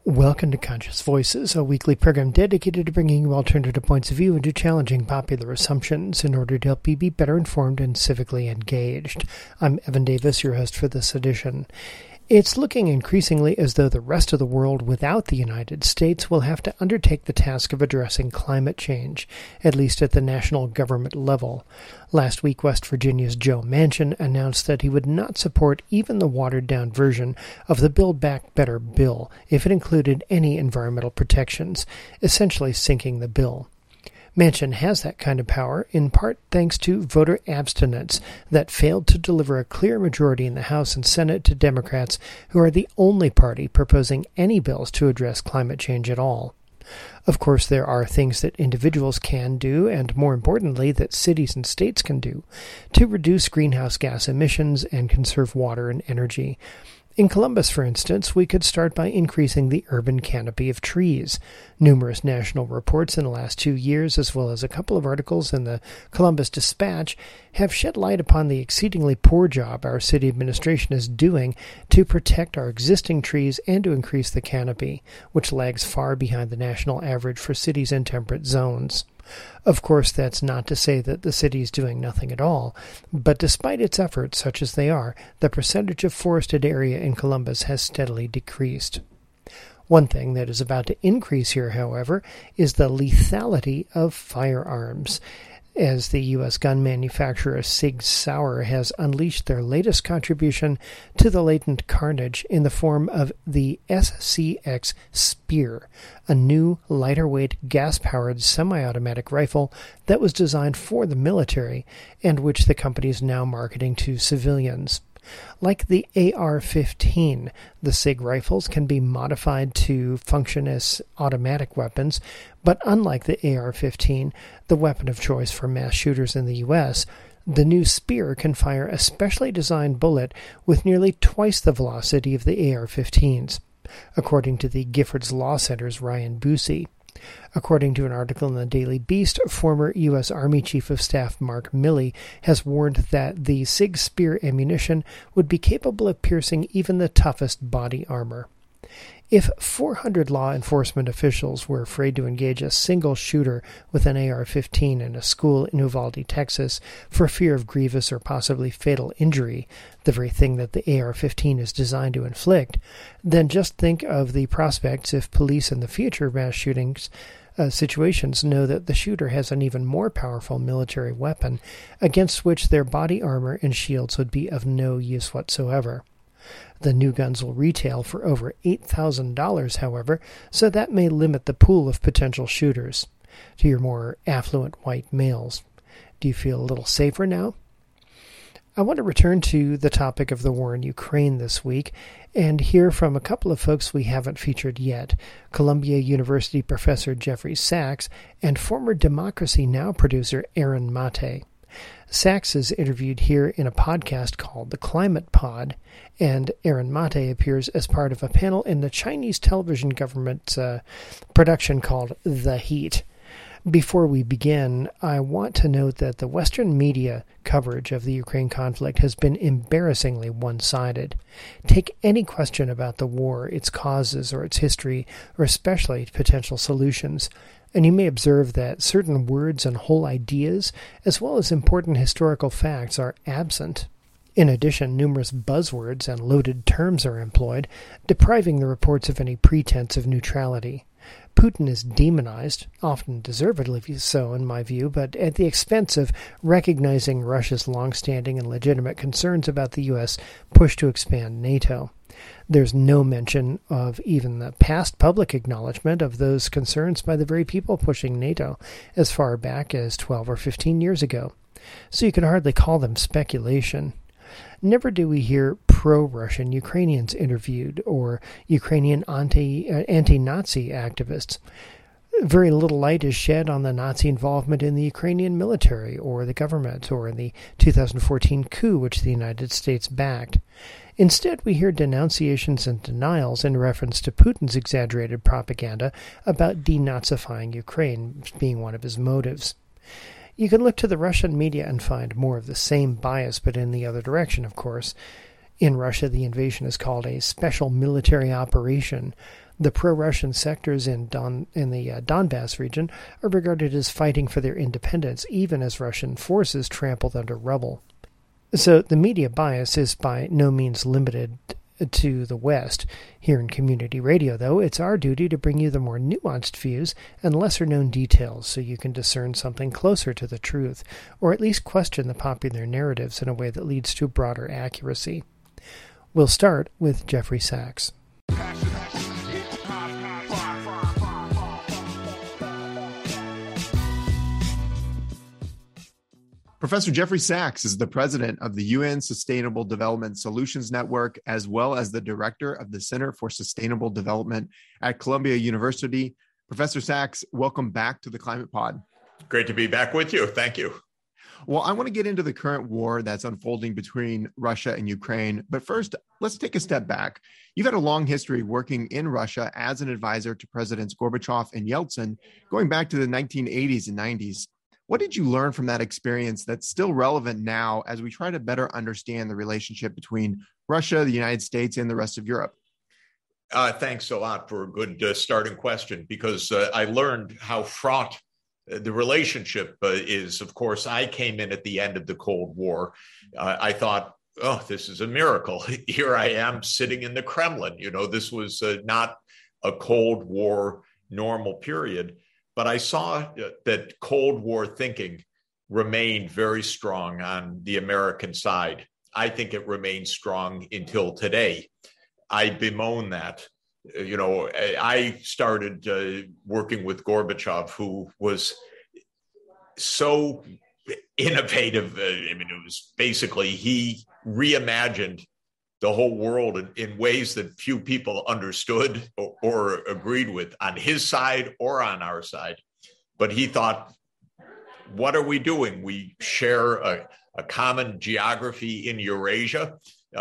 Welcome to Conscious Voices, a weekly program dedicated to bringing you alternative points of view and to challenging popular assumptions in order to help you be better informed and civically engaged. I'm Evan Davis, your host for this edition. It's looking increasingly as though the rest of the world without the United States will have to undertake the task of addressing climate change, at least at the national government level. Last week, West Virginia's Joe Manchin announced that he would not support even the watered-down version of the Build Back Better bill if it included any environmental protections, essentially sinking the bill. Manchin has that kind of power, in part thanks to voter abstinence that failed to deliver a clear majority in the House and Senate to Democrats, who are the only party proposing any bills to address climate change at all. Of course, there are things that individuals can do, and more importantly, that cities and states can do, to reduce greenhouse gas emissions and conserve water and energy. In Columbus, for instance, we could start by increasing the urban canopy of trees. Numerous national reports in the last 2 years, as well as a couple of articles in the Columbus Dispatch, have shed light upon the exceedingly poor job our city administration is doing to protect our existing trees and to increase the canopy, which lags far behind the national average for cities in temperate zones. Of course, that's not to say that the city is doing nothing at all, but despite its efforts, such as they are, the percentage of forested area in Columbus has steadily decreased. One thing that is about to increase here, however, is the lethality of firearms, as the U.S. gun manufacturer Sig Sauer has unleashed their latest contribution to the latent carnage in the form of the SCX Spear, a new, lighter-weight, gas-powered semi-automatic rifle that was designed for the military and which the company is now marketing to civilians. Like the AR-15, the SIG rifles can be modified to function as automatic weapons, but unlike the AR-15, the weapon of choice for mass shooters in the U.S., the new Spear can fire a specially designed bullet with nearly twice the velocity of the AR-15s, according to the Giffords Law Center's Ryan Busey. According to an article in the Daily Beast, former U.S. Army Chief of Staff Mark Milley has warned that the SIG Spear ammunition would be capable of piercing even the toughest body armor. If 400 law enforcement officials were afraid to engage a single shooter with an AR-15 in a school in Uvalde, Texas, for fear of grievous or possibly fatal injury, the very thing that the AR-15 is designed to inflict, then just think of the prospects if police in the future mass shootings situations know that the shooter has an even more powerful military weapon against which their body armor and shields would be of no use whatsoever. The new guns will retail for over $8,000, however, so that may limit the pool of potential shooters to your more affluent white males. Do you feel a little safer now? I want to return to the topic of the war in Ukraine this week and hear from a couple of folks we haven't featured yet, Columbia University professor Jeffrey Sachs and former Democracy Now! Producer Aaron Mate. Sachs is interviewed here in a podcast called The Climate Pod, and Aaron Mate appears as part of a panel in the Chinese television government production called The Heat. Before we begin, I want to note that the Western media coverage of the Ukraine conflict has been embarrassingly one-sided. Take any question about the war, its causes, or its history, or especially potential solutions, and you may observe that certain words and whole ideas, as well as important historical facts, are absent. In addition, numerous buzzwords and loaded terms are employed, depriving the reports of any pretense of neutrality. Putin is demonized, often deservedly so in my view, but at the expense of recognizing Russia's long-standing and legitimate concerns about the U.S. push to expand NATO. There's no mention of even the past public acknowledgement of those concerns by the very people pushing NATO as far back as 12 or 15 years ago. So you could hardly call them speculation. Never do we hear pro-Russian Ukrainians interviewed or Ukrainian anti-Nazi activists. Very little light is shed on the Nazi involvement in the Ukrainian military or the government or in the 2014 coup which the United States backed. Instead, we hear denunciations and denials in reference to Putin's exaggerated propaganda about denazifying Ukraine being one of his motives. You can look to the Russian media and find more of the same bias, but in the other direction, of course. In Russia, the invasion is called a special military operation. The pro-Russian sectors in the Donbass region are regarded as fighting for their independence, even as Russian forces trample under rubble. So the media bias is by no means limited to the West. Here in community radio, though, it's our duty to bring you the more nuanced views and lesser-known details so you can discern something closer to the truth, or at least question the popular narratives in a way that leads to broader accuracy. We'll start with Jeffrey Sachs. Professor Jeffrey Sachs is the president of the UN Sustainable Development Solutions Network, as well as the director of the Center for Sustainable Development at Columbia University. Professor Sachs, welcome back to the Climate Pod. Great to be back with you. Thank you. Well, I want to get into the current war that's unfolding between Russia and Ukraine. But first, let's take a step back. You've had a long history working in Russia as an advisor to Presidents Gorbachev and Yeltsin, going back to the 1980s and 90s. What did you learn from that experience that's still relevant now as we try to better understand the relationship between Russia, the United States, and the rest of Europe? Thanks a lot for a good starting question, because I learned how fraught the relationship is. Of course, I came in at the end of the Cold War. I thought, oh, this is a miracle. Here I am sitting in the Kremlin. You know, this was not a Cold War normal period. But I saw that Cold War thinking remained very strong on the American side. I think it remains strong until today. I bemoan that. You know, I started working with Gorbachev, who was so innovative. I mean, it was basically he reimagined the whole world in ways that few people understood or agreed with on his side or on our side. But he thought, what are we doing? We share a common geography in Eurasia.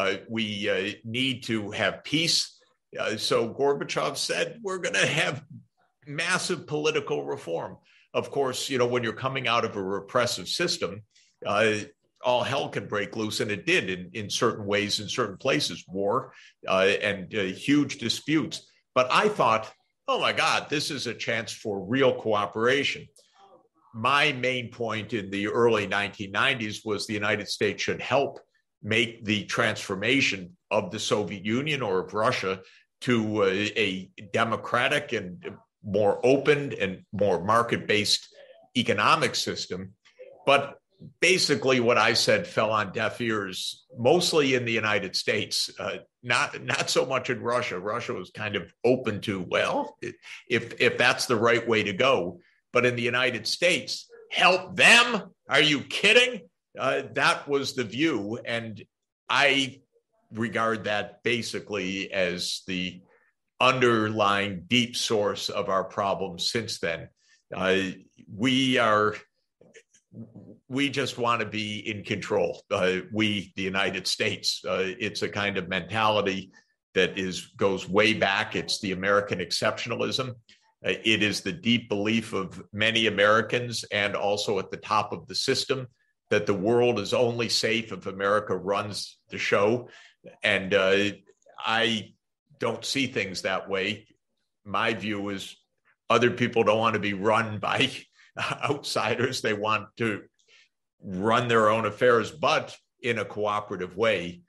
We need to have peace. So Gorbachev said, we're going to have massive political reform. Of course, you know, when you're coming out of a repressive system, all hell can break loose, and it did in certain ways, in certain places, war and huge disputes. But I thought, oh my God, this is a chance for real cooperation. My main point in the early 1990s was the United States should help make the transformation of the Soviet Union or of Russia to a democratic and more open and more market-based economic system. But basically, what I said fell on deaf ears, mostly in the United States, not so much in Russia. Russia was kind of open to, well, if that's the right way to go. But in the United States, help them? Are you kidding? That was the view. And I regard that basically as the underlying deep source of our problems since then. We just want to be in control. We, the United States, it's a kind of mentality that goes way back. It's the American exceptionalism. It is the deep belief of many Americans and also at the top of the system that the world is only safe if America runs the show. And I don't see things that way. My view is other people don't want to be run by outsiders. They want to run their own affairs, but in a cooperative way.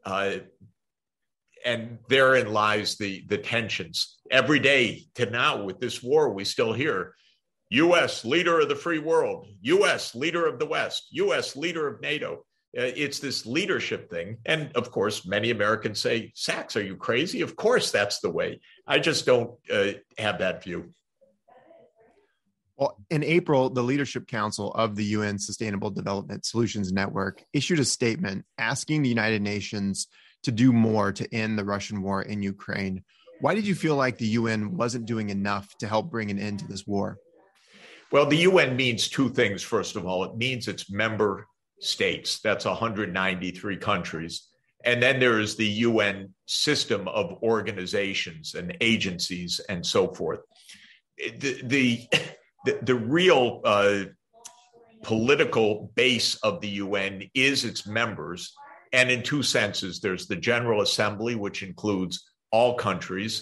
And therein lies the tensions. Every day to now with this war, we still hear U.S. leader of the free world, U.S. leader of the West, U.S. leader of NATO. It's this leadership thing. And of course, many Americans say, Sachs, are you crazy? Of course, that's the way. I just don't have that view. Well, in April, the Leadership Council of the UN Sustainable Development Solutions Network issued a statement asking the United Nations to do more to end the Russian war in Ukraine. Why did you feel like the UN wasn't doing enough to help bring an end to this war? Well, the UN means two things. First of all, it means its member states. That's 193 countries. And then there is the UN system of organizations and agencies and so forth. The real political base of the UN is its members. And in two senses, there's the General Assembly, which includes all countries,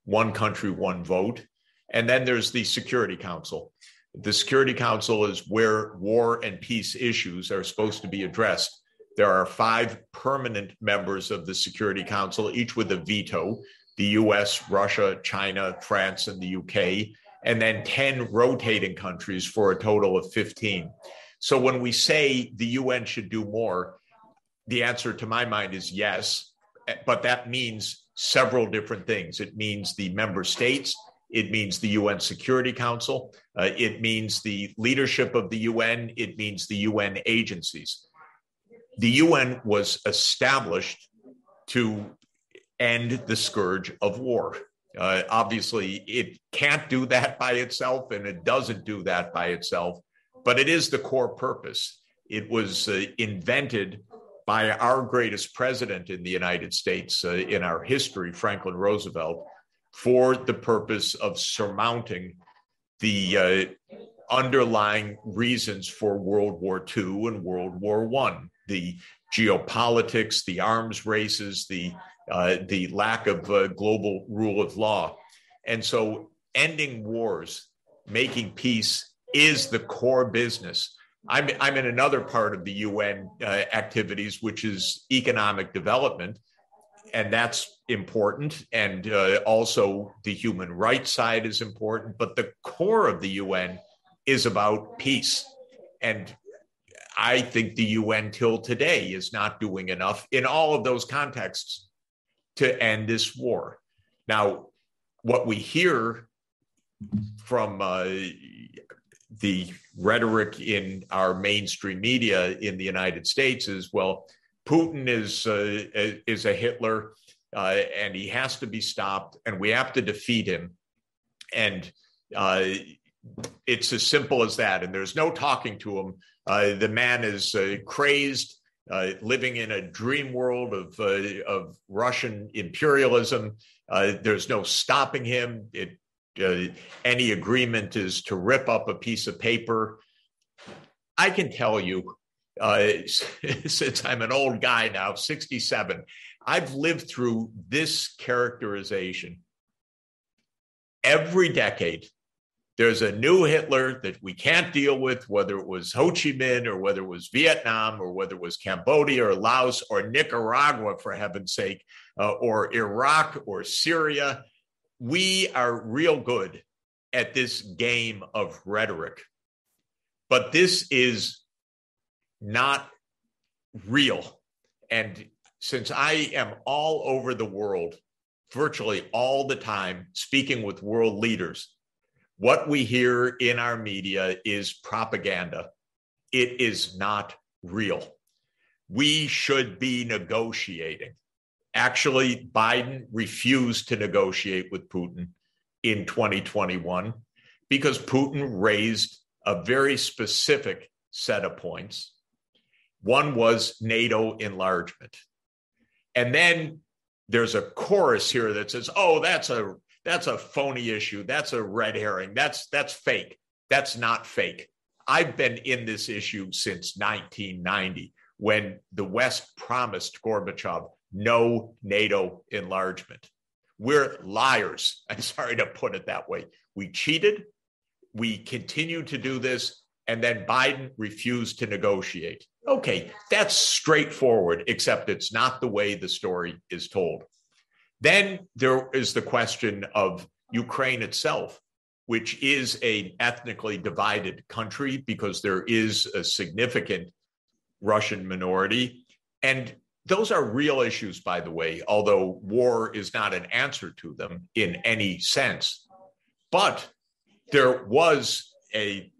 one country, one vote. And then there's the Security Council. The Security Council is where war and peace issues are supposed to be addressed. There are 5 permanent members of the Security Council, each with a veto: the US, Russia, China, France, and the UK, and then 10 rotating countries for a total of 15. So when we say the UN should do more, the answer to my mind is yes, but that means several different things. It means the member states, it means the UN Security Council, it means the leadership of the UN, it means the UN agencies. The UN was established to end the scourge of war. Obviously, it can't do that by itself, and it doesn't do that by itself, but it is the core purpose. It was invented by our greatest president in the United States in our history, Franklin Roosevelt, for the purpose of surmounting the underlying reasons for World War II and World War I, the geopolitics, the arms races, the lack of global rule of law. And so ending wars, making peace is the core business. I'm in another part of the UN activities, which is economic development, and that's important. And also the human rights side is important, but the core of the UN is about peace. And I think the UN till today is not doing enough in all of those contexts to end this war. Now, what we hear from the rhetoric in our mainstream media in the United States is, well, Putin is a Hitler, and he has to be stopped, and we have to defeat him. And it's as simple as that. And there's no talking to him. The man is crazed, living in a dream world of Russian imperialism. There's no stopping him. Any agreement is to rip up a piece of paper. I can tell you, since I'm an old guy now, 67, I've lived through this characterization. Every decade, there's a new Hitler that we can't deal with, whether it was Ho Chi Minh or whether it was Vietnam or whether it was Cambodia or Laos or Nicaragua, for heaven's sake, or Iraq or Syria. We are real good at this game of rhetoric, but this is not real. And since I am all over the world, virtually all the time, speaking with world leaders, what we hear in our media is propaganda. It is not real. We should be negotiating. Actually, Biden refused to negotiate with Putin in 2021 because Putin raised a very specific set of points. One was NATO enlargement. And then there's a chorus here that says, oh, that's a phony issue. That's a red herring. That's fake. That's not fake. I've been in this issue since 1990, when the West promised Gorbachev no NATO enlargement. We're liars. I'm sorry to put it that way. We cheated. We continue to do this. And then Biden refused to negotiate. Okay, that's straightforward, except it's not the way the story is told. Then there is the question of Ukraine itself, which is an ethnically divided country because there is a significant Russian minority. And those are real issues, by the way, although war is not an answer to them in any sense. But there was a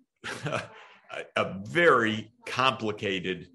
very complicated,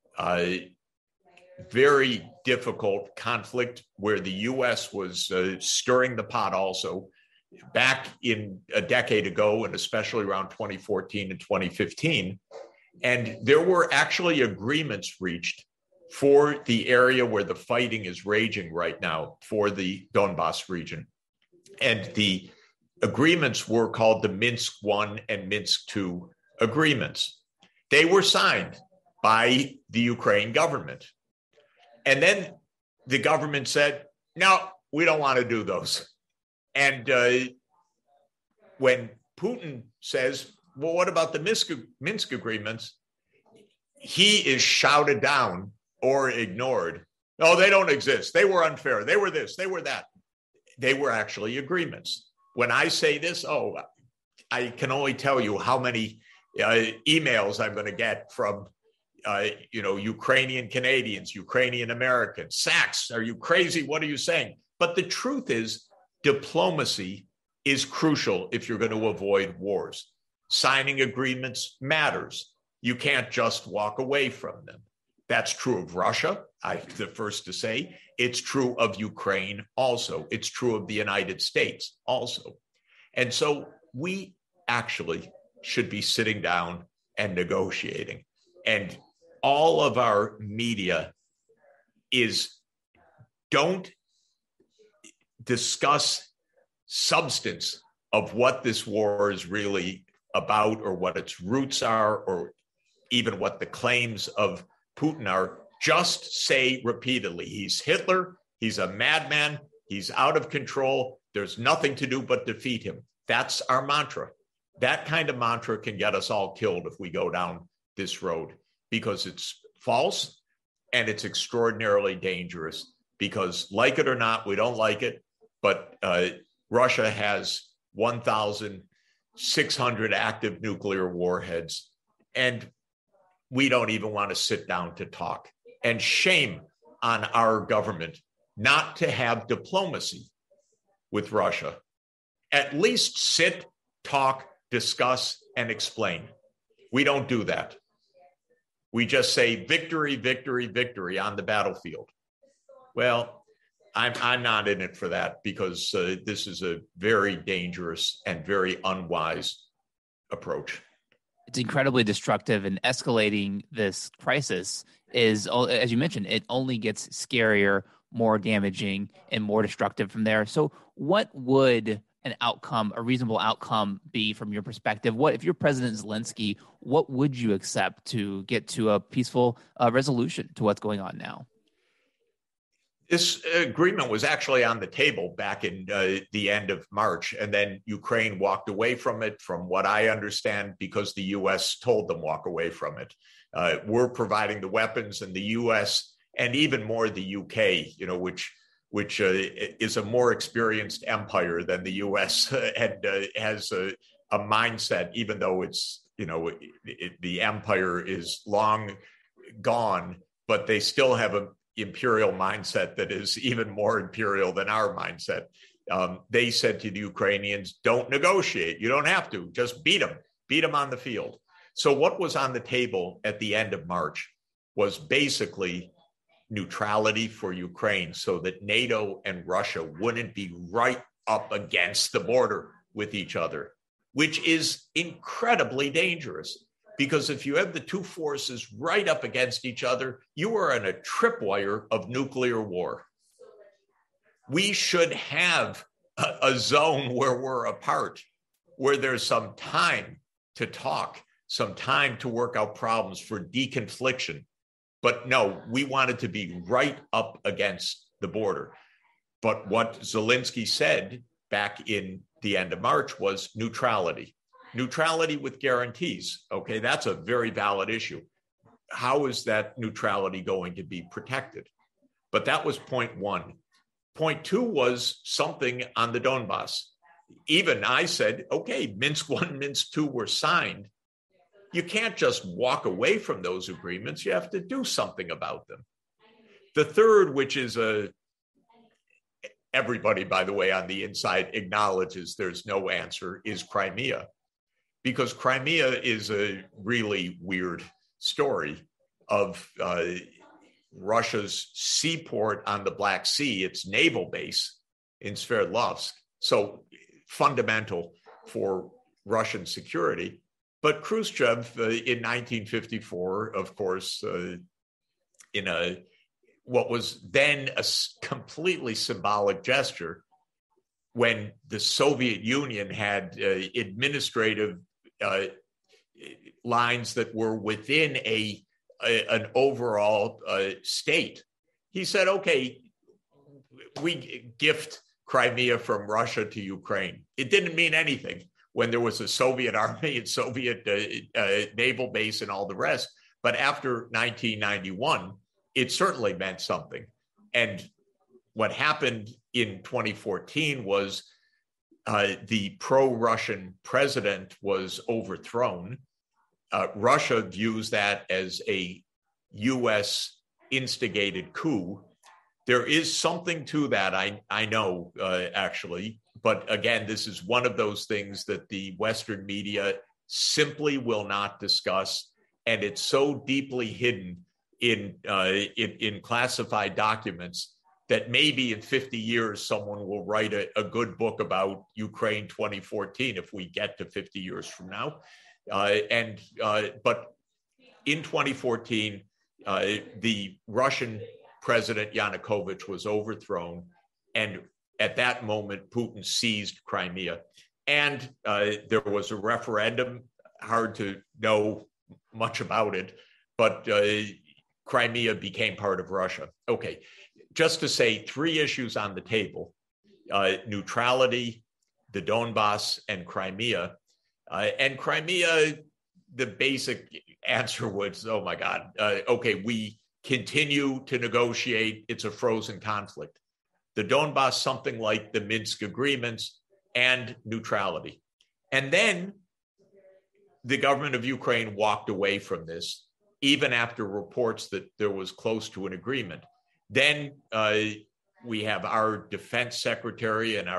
very difficult conflict where the U.S. was stirring the pot also back in a decade ago, and especially around 2014 and 2015. And there were actually agreements reached for the area where the fighting is raging right now, for the Donbas region. And the agreements were called the Minsk I and Minsk II agreements. They were signed by the Ukraine government. And then the government said, no, we don't want to do those. And when Putin says, well, what about the Minsk agreements? He is shouted down or ignored. No, they don't exist. They were unfair. They were this, they were that. They were actually agreements. When I say this, I can only tell you how many emails I'm going to get from, Ukrainian Canadians, Ukrainian Americans. Sachs, are you crazy? What are you saying? But the truth is, diplomacy is crucial if you're going to avoid wars. Signing agreements matters. You can't just walk away from them. That's true of Russia, I'm the first to say. It's true of Ukraine also. It's true of the United States also. And so we actually should be sitting down and negotiating. And all of our media don't discuss substance of what this war is really about, or what its roots are, or even what the claims of Putin are. Just say repeatedly, he's Hitler, he's a madman, he's out of control, there's nothing to do but defeat him. That's our mantra. That kind of mantra can get us all killed if we go down this road, because it's false and it's extraordinarily dangerous. Because, like it or not, we don't like it, but Russia has 1,600 active nuclear warheads, and we don't even want to sit down to talk. And shame on our government not to have diplomacy with Russia. At least sit, talk, discuss, and explain. We don't do that. We just say victory, victory, victory on the battlefield. Well, I'm not in it for that, because this is a very dangerous and very unwise approach. It's incredibly destructive, and escalating this crisis is, as you mentioned, it only gets scarier, more damaging, and more destructive from there. So what would a reasonable outcome be from your perspective? What, if you're President Zelensky, what would you accept to get to a peaceful resolution to what's going on now? This agreement was actually on the table back in the end of March, and then Ukraine walked away from it, from what I understand, because the U.S. told them walk away from it. We're providing the weapons, and the U.S. and even more the U.K., which is a more experienced empire than the U.S. and has a mindset, even though it's the empire is long gone, but they still have a imperial mindset that is even more imperial than our mindset. They said to the Ukrainians, don't negotiate. You don't have to. Just beat them on the field. So what was on the table at the end of March was basically neutrality for Ukraine, so that NATO and Russia wouldn't be right up against the border with each other, which is incredibly dangerous. Because if you have the two forces right up against each other, you are in a tripwire of nuclear war. We should have a zone where we're apart, where there's some time to talk, some time to work out problems for deconfliction. But no, we wanted to be right up against the border. But what Zelensky said back in the end of March was neutrality. Neutrality with guarantees. Okay, that's a very valid issue. How is that neutrality going to be protected? But that was point one. Point two was something on the Donbass. Even I said, okay, Minsk 1, Minsk 2 were signed. You can't just walk away from those agreements. You have to do something about them. The third, which is everybody, by the way, on the inside acknowledges there's no answer, is Crimea. Because Crimea is a really weird story of Russia's seaport on the Black Sea, its naval base in Sverdlovsk. So fundamental for Russian security. But Khrushchev in 1954, of course, in what was then a completely symbolic gesture, when the Soviet Union had administrative lines that were within an overall state. He said, okay, we gift Crimea from Russia to Ukraine. It didn't mean anything when there was a Soviet army and Soviet naval base and all the rest. But after 1991, it certainly meant something. And what happened in 2014 was the pro-Russian president was overthrown. Russia views that as a U.S. instigated coup. There is something to that, I know, actually. But again, this is one of those things that the Western media simply will not discuss. And it's so deeply hidden in classified documents that maybe in 50 years, someone will write a good book about Ukraine 2014 if we get to 50 years from now. But in 2014, the Russian President Yanukovych was overthrown. And at that moment, Putin seized Crimea. And there was a referendum, hard to know much about it, but Crimea became part of Russia. Okay, just to say 3 issues on the table, neutrality, the Donbass, and Crimea. And Crimea, the basic answer was, oh my God, okay, we continue to negotiate. It's a frozen conflict. The Donbass, something like the Minsk agreements and neutrality. And then the government of Ukraine walked away from this, even after reports that there was close to an agreement. Then we have our defense secretary and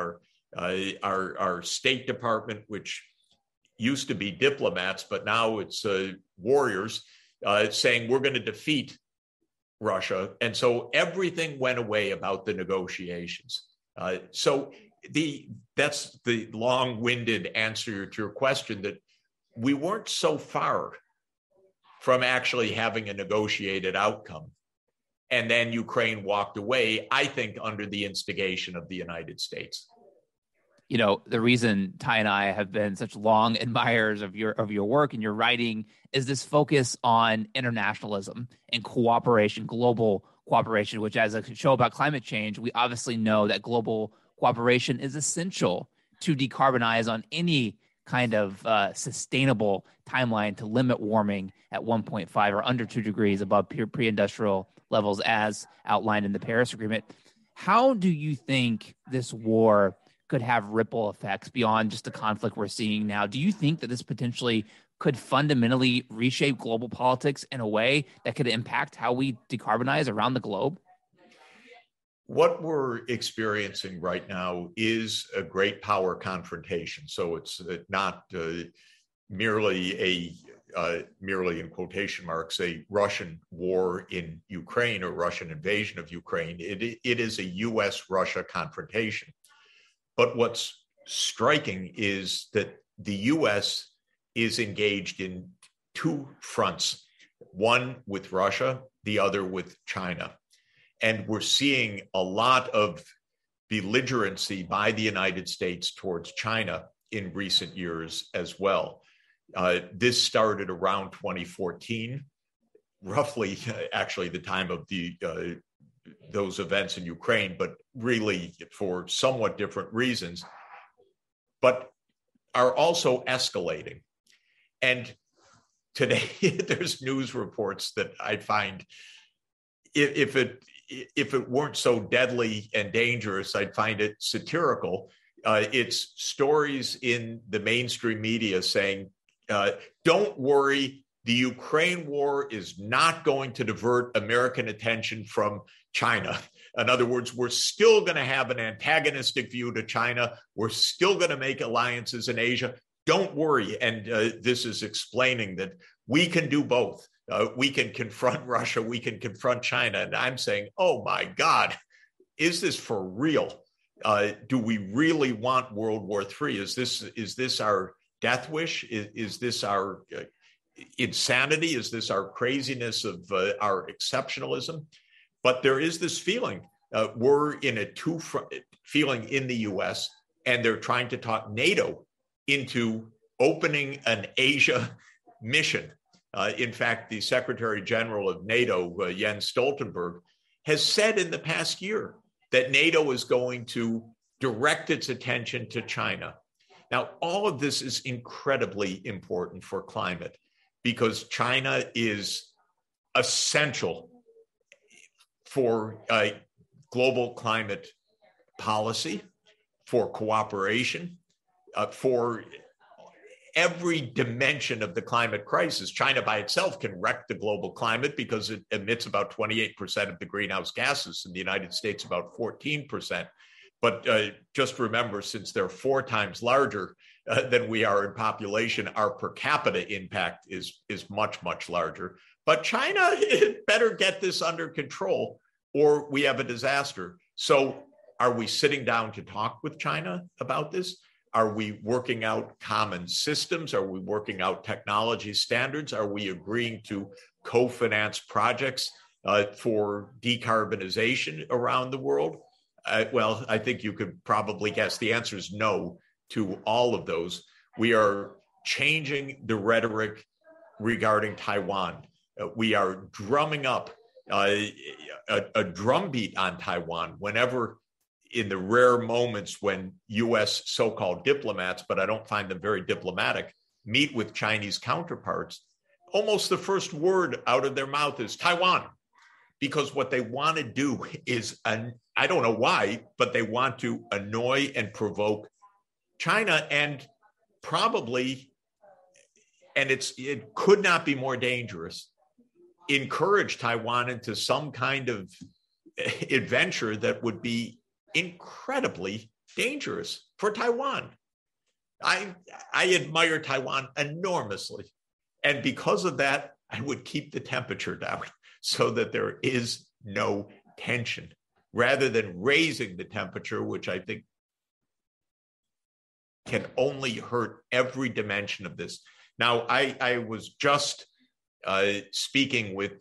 our State Department, which used to be diplomats, but now it's warriors, saying we're going to defeat Russia. And so everything went away about the negotiations. So that's the long-winded answer to your question, that we weren't so far from actually having a negotiated outcome. And then Ukraine walked away, I think, under the instigation of the United States. You know, the reason Ty and I have been such long admirers of your work and your writing is this focus on internationalism and cooperation, global cooperation, which, as a show about climate change, we obviously know that global cooperation is essential to decarbonize on any kind of sustainable timeline to limit warming at 1.5 or under 2 degrees above pre-industrial levels as outlined in the Paris Agreement. How do you think this war could have ripple effects beyond just the conflict we're seeing now? Do you think that this potentially could fundamentally reshape global politics in a way that could impact how we decarbonize around the globe? What we're experiencing right now is a great power confrontation. So it's not merely in quotation marks, a Russian war in Ukraine or Russian invasion of Ukraine. It is a U.S.-Russia confrontation. But what's striking is that the U.S. is engaged in 2 fronts, one with Russia, the other with China. And we're seeing a lot of belligerency by the United States towards China in recent years as well. This started around 2014, roughly actually the time of those events in Ukraine, but really for somewhat different reasons, but are also escalating. And today there's news reports that I find, if it weren't so deadly and dangerous, I'd find it satirical. It's stories in the mainstream media saying, don't worry, the Ukraine war is not going to divert American attention from China. In other words, we're still going to have an antagonistic view to China. We're still going to make alliances in Asia. Don't worry. And this is explaining that we can do both. We can confront Russia. We can confront China. And I'm saying, oh, my God, is this for real? Do we really want World War III? Is this our death wish? Is this our insanity? Is this our craziness of our exceptionalism? But there is this feeling. We're in a feeling in the U.S., and they're trying to talk NATO into opening an Asia mission. In fact, the Secretary General of NATO, Jens Stoltenberg, has said in the past year that NATO is going to direct its attention to China. Now, all of this is incredibly important for climate because China is essential for global climate policy, for cooperation, for every dimension of the climate crisis. China by itself can wreck the global climate because it emits about 28% of the greenhouse gases, in the United States about 14%. But just remember, since they're 4 times larger than we are in population, our per capita impact is much, much larger. But China better get this under control or we have a disaster. So are we sitting down to talk with China about this? Are we working out common systems? Are we working out technology standards? Are we agreeing to co-finance projects for decarbonization around the world? Well, I think you could probably guess the answer is no to all of those. We are changing the rhetoric regarding Taiwan. We are drumming up a drumbeat on Taiwan whenever, in the rare moments when U.S. so-called diplomats, but I don't find them very diplomatic, meet with Chinese counterparts, almost the first word out of their mouth is Taiwan, because what they want to do is, I don't know why, but they want to annoy and provoke China, and probably, and it could not be more dangerous, encourage Taiwan into some kind of adventure that would be incredibly dangerous for Taiwan. I admire Taiwan enormously. And because of that, I would keep the temperature down so that there is no tension, rather than raising the temperature, which I think can only hurt every dimension of this. Now, I was just speaking with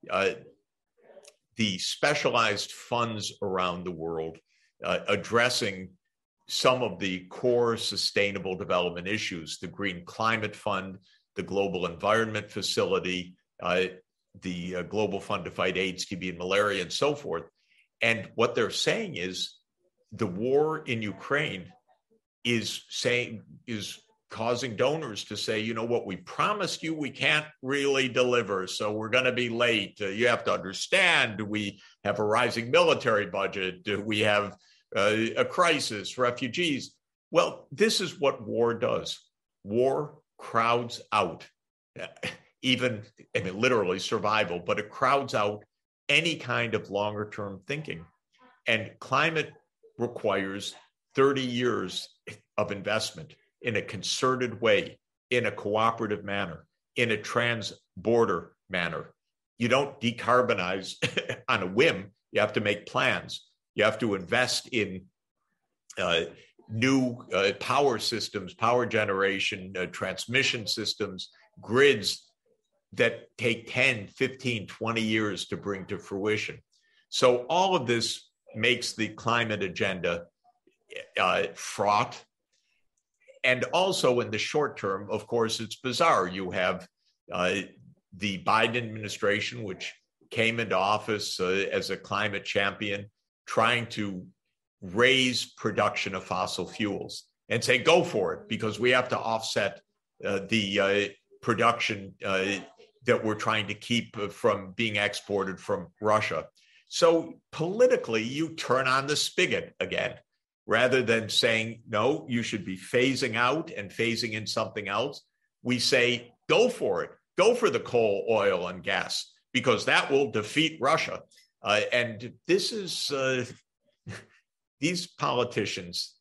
the specialized funds around the world addressing some of the core sustainable development issues, the Green Climate Fund, the Global Environment Facility, the Global Fund to Fight AIDS, TB, and Malaria, and so forth. And what they're saying is the war in Ukraine is causing donors to say, you know what, we promised you, we can't really deliver, so we're going to be late. You have to understand, we have a rising military budget. We have a crisis, refugees. Well, this is what war does. War crowds out, even, I mean, literally survival, but it crowds out any kind of longer term thinking. And climate requires 30 years of investment in a concerted way, in a cooperative manner, in a trans-border manner. You don't decarbonize on a whim. You have to make plans. You have to invest in new power systems, power generation, transmission systems, grids that take 10, 15, 20 years to bring to fruition. So all of this makes the climate agenda fraught. And also in the short term, of course, it's bizarre. You have the Biden administration, which came into office as a climate champion, trying to raise production of fossil fuels and say, go for it, because we have to offset the production that we're trying to keep from being exported from Russia. So politically, you turn on the spigot again, rather than saying, no, you should be phasing out and phasing in something else. We say, go for it. Go for the coal, oil, and gas, because that will defeat Russia. And this is, these politicians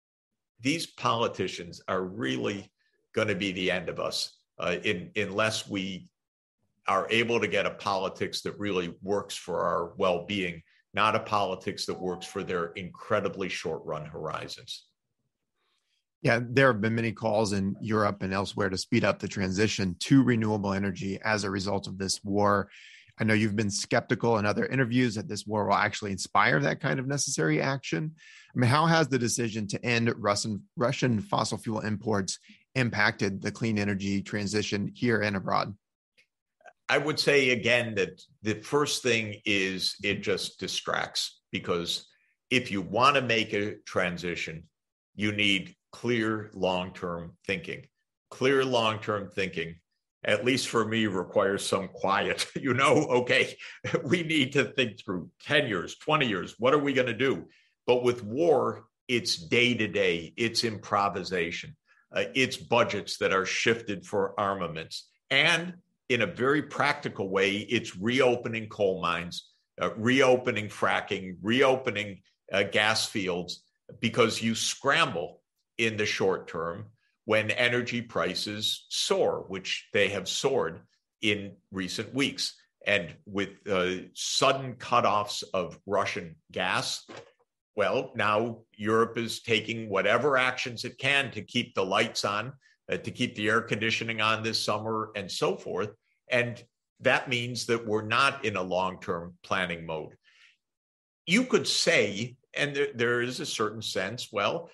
are really going to be the end of us unless we are able to get a politics that really works for our well-being, not a politics that works for their incredibly short-run horizons. Yeah, there have been many calls in Europe and elsewhere to speed up the transition to renewable energy as a result of this war. I know you've been skeptical in other interviews that this war will actually inspire that kind of necessary action. I mean, how has the decision to end Russian fossil fuel imports impacted the clean energy transition here and abroad? I would say, again, that the first thing is it just distracts, because if you want to make a transition, you need clear long-term thinking. Clear long-term thinking, at least for me, requires some quiet. Okay, we need to think through 10 years, 20 years. What are we going to do? But with war, it's day to day. It's improvisation. It's budgets that are shifted for armaments. And in a very practical way, it's reopening coal mines, reopening fracking, reopening gas fields, because you scramble in the short term when energy prices soar, which they have soared in recent weeks. And with sudden cutoffs of Russian gas, well, now Europe is taking whatever actions it can to keep the lights on, to keep the air conditioning on this summer and so forth. And that means that we're not in a long-term planning mode. You could say, and there is a certain sense,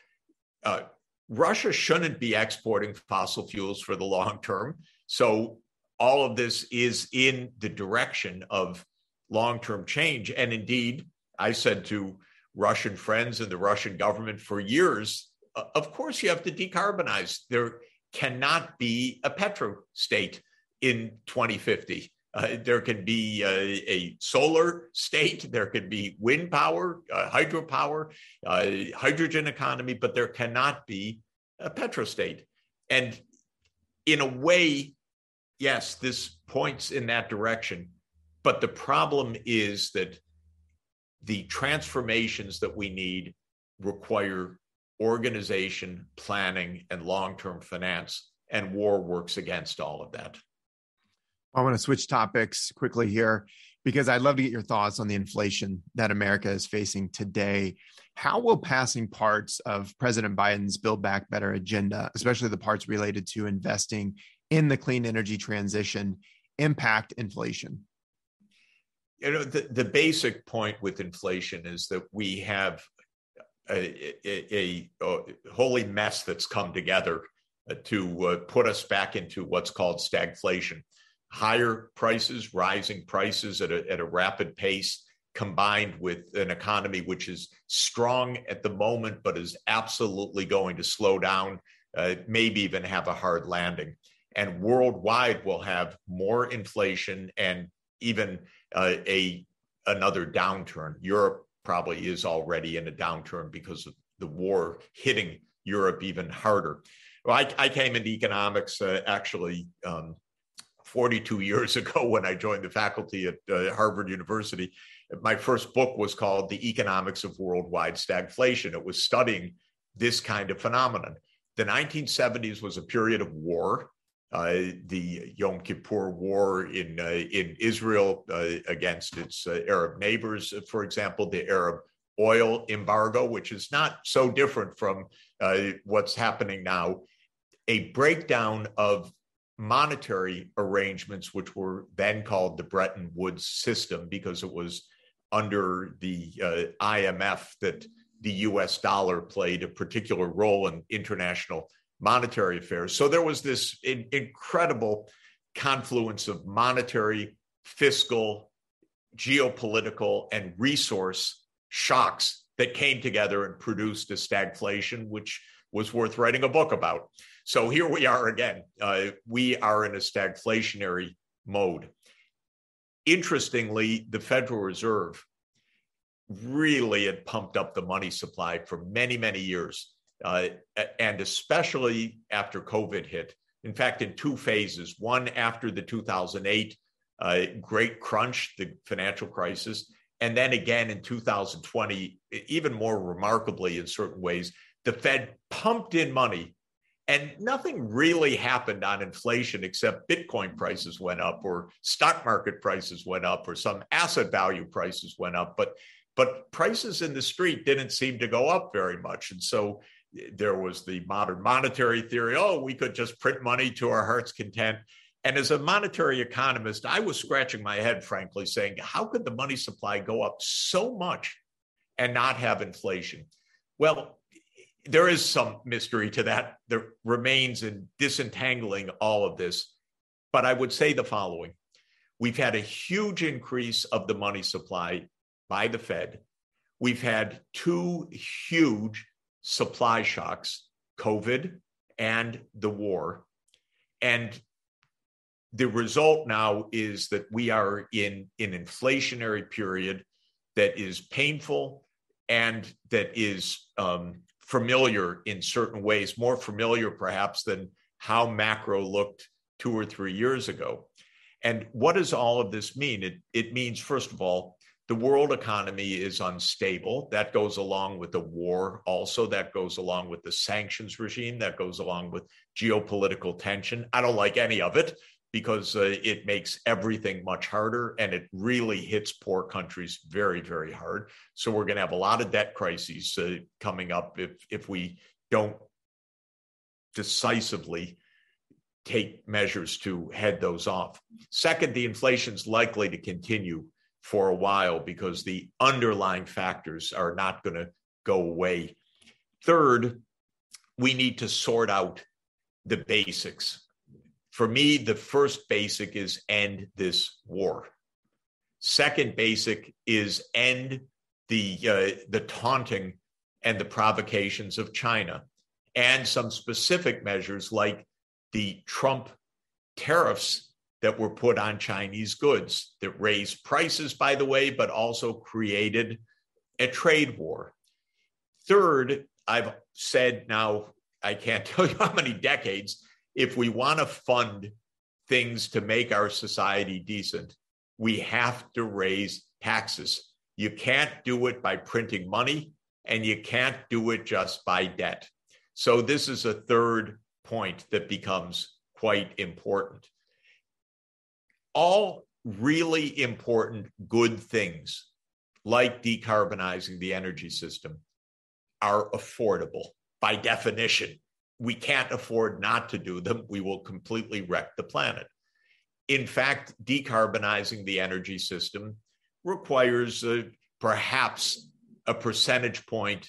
Russia shouldn't be exporting fossil fuels for the long term. So all of this is in the direction of long-term change. And indeed, I said to Russian friends and the Russian government for years, of course you have to decarbonize. There cannot be a petrostate in 2050. There can be a solar state, there could be wind power, hydropower, hydrogen economy, but there cannot be a petrostate. And in a way, yes, this points in that direction. But the problem is that the transformations that we need require organization, planning, and long-term finance, and war works against all of that. I want to switch topics quickly here because I'd love to get your thoughts on the inflation that America is facing today. How will passing parts of President Biden's Build Back Better agenda, especially the parts related to investing in the clean energy transition, impact inflation? The basic point with inflation is that we have a holy mess that's come together to put us back into what's called stagflation. Higher prices, rising prices at a rapid pace, combined with an economy which is strong at the moment, but is absolutely going to slow down, maybe even have a hard landing. And worldwide, we'll have more inflation and even another downturn. Europe probably is already in a downturn because of the war hitting Europe even harder. Well, I came into economics actually 42 years ago when I joined the faculty at Harvard University. My first book was called The Economics of Worldwide Stagflation. It was studying this kind of phenomenon. The 1970s was a period of war. The Yom Kippur War in Israel against its Arab neighbors, for example, the Arab oil embargo, which is not so different from what's happening now, a breakdown of monetary arrangements, which were then called the Bretton Woods system, because it was under the IMF that the US dollar played a particular role in international monetary affairs. So there was this incredible confluence of monetary, fiscal, geopolitical, and resource shocks that came together and produced a stagflation, which was worth writing a book about. So here we are again. We are in a stagflationary mode. Interestingly, the Federal Reserve really had pumped up the money supply for many, many years. And especially after COVID hit. In fact, in two phases, one after the 2008 great crunch, the financial crisis, and then again in 2020, even more remarkably in certain ways, the Fed pumped in money and nothing really happened on inflation except Bitcoin prices went up or stock market prices went up or some asset value prices went up. But prices in the street didn't seem to go up very much. And so there was the modern monetary theory. Oh, we could just print money to our heart's content. And as a monetary economist, I was scratching my head, frankly, saying, how could the money supply go up so much and not have inflation? Well, there is some mystery to that. There remains in disentangling all of this. But I would say the following. We've had a huge increase of the money supply by the Fed. we've had two huge supply shocks, COVID and the war. And the result now is that we are in an inflationary period that is painful and that is familiar in certain ways, more familiar perhaps than how macro looked 2 or 3 years ago. And what does all of this mean? It means, first of all, the world economy is unstable. That goes along with the war also. That goes along with the sanctions regime. That goes along with geopolitical tension. I don't like any of it because it makes everything much harder, and it really hits poor countries very, very hard. So we're going to have a lot of debt crises coming up if we don't decisively take measures to head those off. Second, the inflation's likely to continue for a while because the underlying factors are not going to go away. Third, we need to sort out the basics. For me, the first basic is end this war. Second basic is end the taunting and the provocations of China, and some specific measures like the Trump tariffs that were put on Chinese goods that raised prices, by the way, but also created a trade war. Third, I've said now, I can't tell you how many decades, if we want to fund things to make our society decent, we have to raise taxes. You can't do it by printing money, and you can't do it just by debt. So this is a third point that becomes quite important. All really important good things, like decarbonizing the energy system, are affordable by definition. We can't afford not to do them. We will completely wreck the planet. In fact, decarbonizing the energy system requires perhaps a percentage point,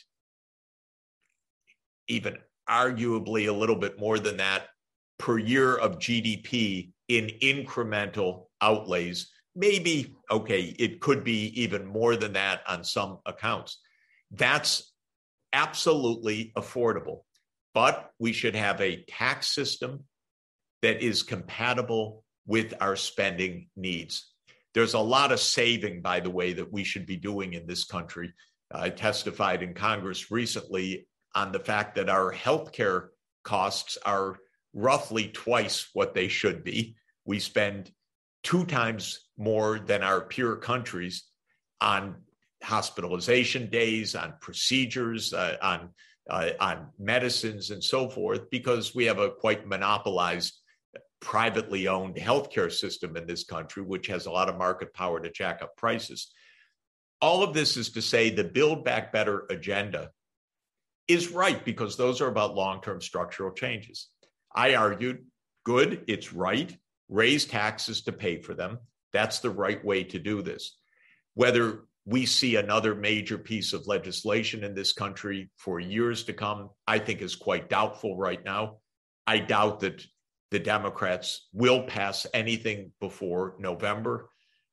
even arguably a little bit more than that, per year of GDP in incremental outlays. Maybe, okay, it could be even more than that on some accounts. That's absolutely affordable. But we should have a tax system that is compatible with our spending needs. There's a lot of saving, by the way, that we should be doing in this country. I testified in Congress recently on the fact that our healthcare costs are roughly twice what they should be. We spend 2 times more than our peer countries on hospitalization days, on procedures, on medicines and so forth, because we have a quite monopolized, privately owned healthcare system in this country, which has a lot of market power to jack up prices. All of this is to say the Build Back Better agenda is right because those are about long-term structural changes. I argued, good, it's right, raise taxes to pay for them. That's the right way to do this. Whether we see another major piece of legislation in this country for years to come, I think is quite doubtful right now. I doubt that the Democrats will pass anything before November.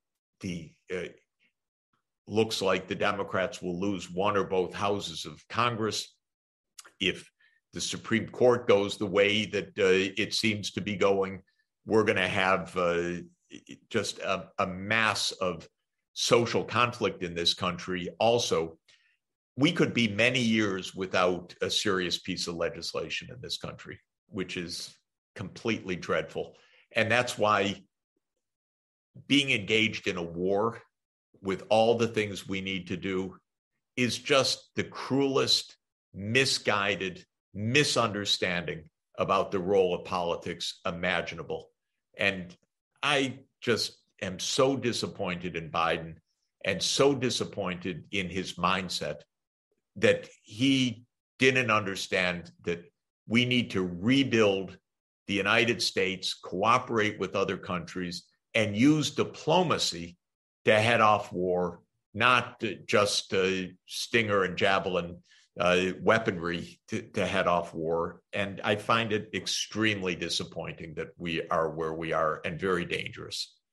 Looks like the Democrats will lose one or both houses of Congress. If the Supreme Court goes the way that it seems to be going, we're going to have just a mass of social conflict in this country. Also, we could be many years without a serious piece of legislation in this country, which is completely dreadful. And that's why being engaged in a war with all the things we need to do is just the cruelest, misguided misunderstanding about the role of politics imaginable. And I just am so disappointed in Biden and so disappointed in his mindset that he didn't understand that we need to rebuild the United States, cooperate with other countries, and use diplomacy to head off war, not just Stinger and Javelin weaponry to head off war. And I find it extremely disappointing that we are where we are and very dangerous.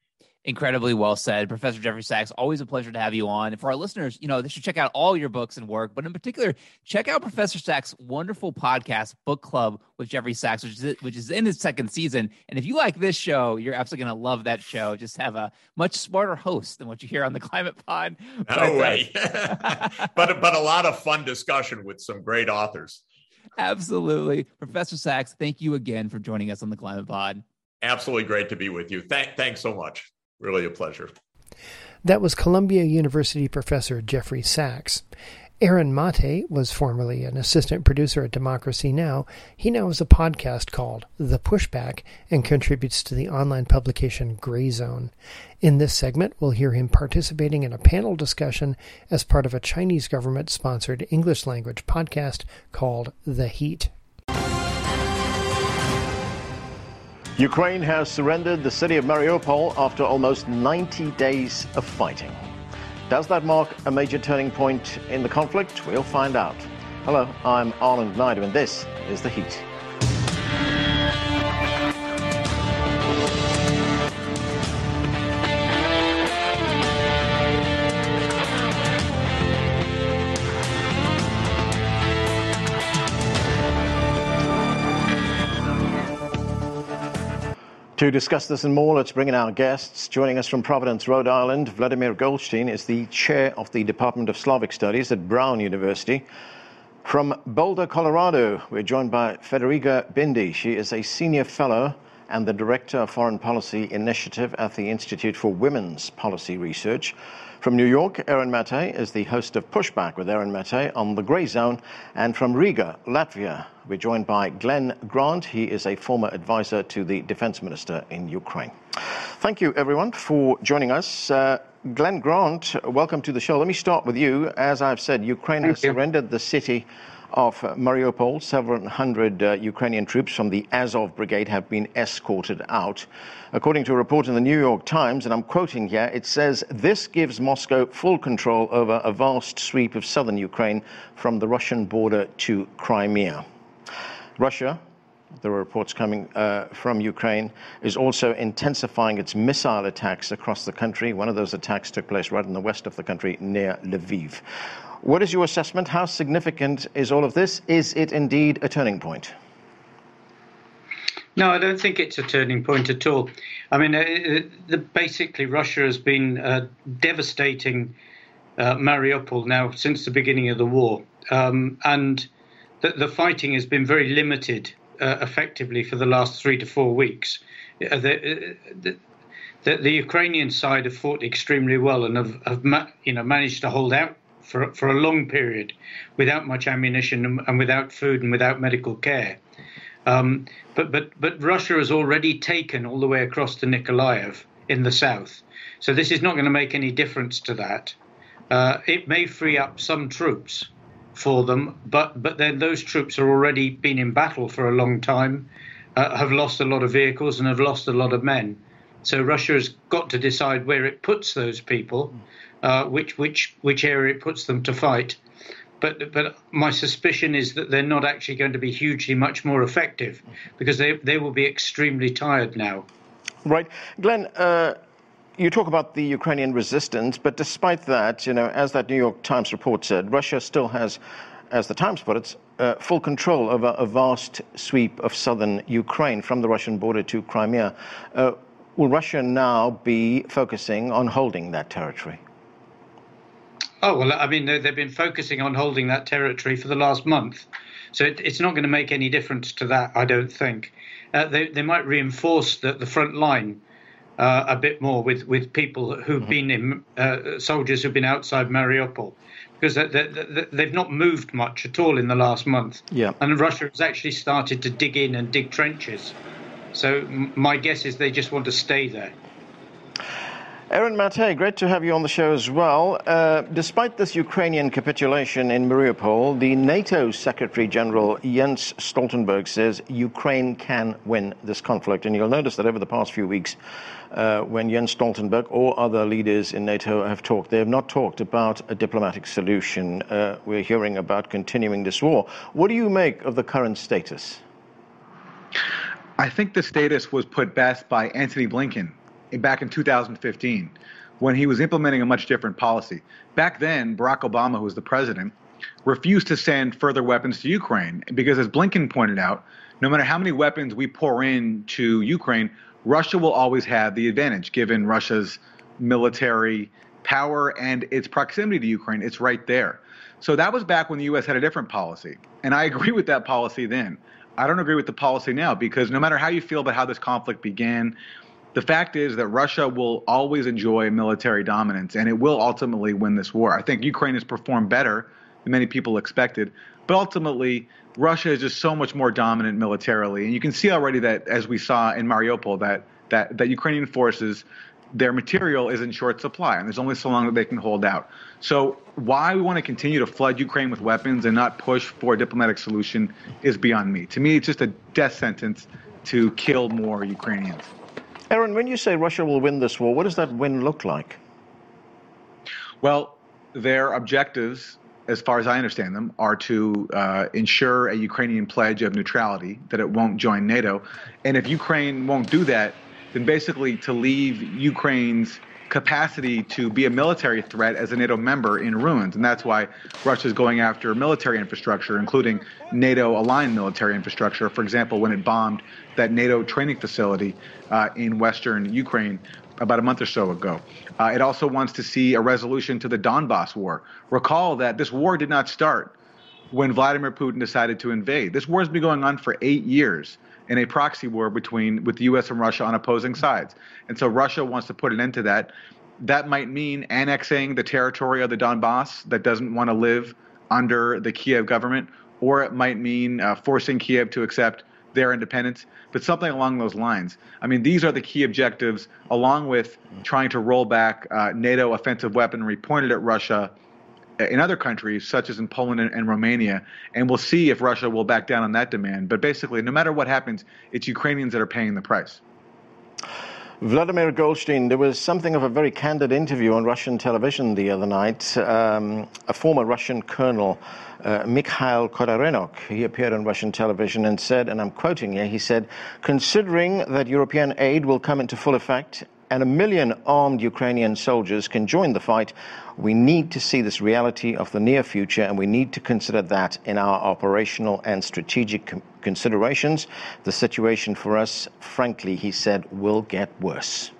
Incredibly well said. Professor Jeffrey Sachs, always a pleasure to have you on. And for our listeners, they should check out all your books and work, but in particular, check out Professor Sachs' wonderful podcast, Book Club with Jeffrey Sachs, which is in its second season. And if you like this show, you're absolutely going to love that show. Just have a much smarter host than what you hear on the Climate Pod. No way. but a lot of fun discussion with some great authors. Absolutely. Professor Sachs, thank you again for joining us on the Climate Pod. Absolutely great to be with you. Thanks so much. Really a pleasure. That was Columbia University professor Jeffrey Sachs. Aaron Mate was formerly an assistant producer at Democracy Now! He now has a podcast called The Pushback and contributes to the online publication Gray Zone. In this segment, we'll hear him participating in a panel discussion as part of a Chinese government-sponsored English-language podcast called The Heat. Ukraine has surrendered the city of Mariupol after almost 90 days of fighting. Does that mark a major turning point in the conflict? We'll find out. Hello, I'm Arnold Naidu, and this is The Heat. To discuss this and more, let's bring in our guests. Joining us from Providence, Rhode Island, Vladimir Goldstein is the chair of the Department of Slavic Studies at Brown University. From Boulder, Colorado, we're joined by Federica Bindi. She is a senior fellow and the director of Foreign Policy Initiative at the Institute for Women's Policy Research. From New York, Aaron Mate is the host of Pushback with Aaron Mate on the Gray Zone. And from Riga, Latvia, we're joined by Glenn Grant. He is a former advisor to the defense minister in Ukraine. Thank you, everyone, for joining us. Glenn Grant, welcome to the show. Let me start with you. As I've said, Ukraine has surrendered the city of Mariupol. Several hundred Ukrainian troops from the Azov Brigade have been escorted out. According to a report in the New York Times, and I'm quoting here, it says, this gives Moscow full control over a vast sweep of southern Ukraine from the Russian border to Crimea. Russia, there are reports coming from Ukraine, is also intensifying its missile attacks across the country. One of those attacks took place right in the west of the country near Lviv. What is your assessment? How significant is all of this? Is it indeed a turning point? No, I don't think it's a turning point at all. I mean, basically, Russia has been devastating Mariupol now since the beginning of the war. And the fighting has been very limited, effectively, for the last 3 to 4 weeks. The Ukrainian side have fought extremely well and have managed to hold out for a long period without much ammunition and without food and without medical care. But Russia has already taken all the way across to Nikolaev in the south. So this is not going to make any difference to that. It may free up some troops for them, but then those troops have already been in battle for a long time, have lost a lot of vehicles and have lost a lot of men. So Russia has got to decide where it puts those people, which area it puts them to fight. But my suspicion is that they're not actually going to be hugely much more effective because they will be extremely tired now. Right. Glenn, you talk about the Ukrainian resistance, but despite that, as that New York Times report said, Russia still has, as the Times put it, full control over a vast sweep of southern Ukraine from the Russian border to Crimea. Will Russia now be focusing on holding that territory? Oh, well, I mean, they've been focusing on holding that territory for the last month. So it's not going to make any difference to that, I don't think. They might reinforce the front line a bit more with people who've been in, soldiers who've been outside Mariupol, because they've not moved much at all in the last month. Yeah. And Russia has actually started to dig in and dig trenches. So my guess is they just want to stay there. Aaron Mate, great to have you on the show as well. Despite this Ukrainian capitulation in Mariupol, the NATO Secretary General Jens Stoltenberg says Ukraine can win this conflict. And you'll notice that over the past few weeks, when Jens Stoltenberg or other leaders in NATO have talked, they have not talked about a diplomatic solution. We're hearing about continuing this war. What do you make of the current status? I think the status was put best by Antony Blinken back in 2015 when he was implementing a much different policy. Back then, Barack Obama, who was the president, refused to send further weapons to Ukraine because, as Blinken pointed out, no matter how many weapons we pour into Ukraine, Russia will always have the advantage given Russia's military power and its proximity to Ukraine. It's right there. So that was back when the U.S. had a different policy. And I agree with that policy then. I don't agree with the policy now because no matter how you feel about how this conflict began, the fact is that Russia will always enjoy military dominance and it will ultimately win this war. I think Ukraine has performed better than many people expected, but ultimately Russia is just so much more dominant militarily. And you can see already that, as we saw in Mariupol, that Ukrainian forces, their material is in short supply, and there's only so long that they can hold out. So why we want to continue to flood Ukraine with weapons and not push for a diplomatic solution is beyond me. To me, it's just a death sentence to kill more Ukrainians. Aaron, when you say Russia will win this war, what does that win look like? Well, their objectives, as far as I understand them, are to ensure a Ukrainian pledge of neutrality, that it won't join NATO. And if Ukraine won't do that, then basically to leave Ukraine's capacity to be a military threat as a NATO member in ruins. And that's why Russia is going after military infrastructure, including NATO-aligned military infrastructure. For example, when it bombed that NATO training facility in western Ukraine about a month or so ago. It also wants to see a resolution to the Donbass war. Recall that this war did not start when Vladimir Putin decided to invade. This war has been going on for 8 years in a proxy war with the U.S. and Russia on opposing sides. And so Russia wants to put an end to that. That might mean annexing the territory of the Donbass that doesn't want to live under the Kiev government, or it might mean forcing Kiev to accept their independence, but something along those lines. I mean, these are the key objectives, along with trying to roll back NATO offensive weaponry pointed at Russia in other countries, such as in Poland and Romania. And we'll see if Russia will back down on that demand. But basically, no matter what happens, it's Ukrainians that are paying the price. Vladimir Goldstein, there was something of a very candid interview on Russian television the other night. A former Russian colonel, Mikhail Kodarenok, he appeared on Russian television and said, and I'm quoting here, he said, "Considering that European aid will come into full effect and 1 million armed Ukrainian soldiers can join the fight, we need to see this reality of the near future, and we need to consider that in our operational and strategic considerations. The situation for us, frankly," he said, "will get worse."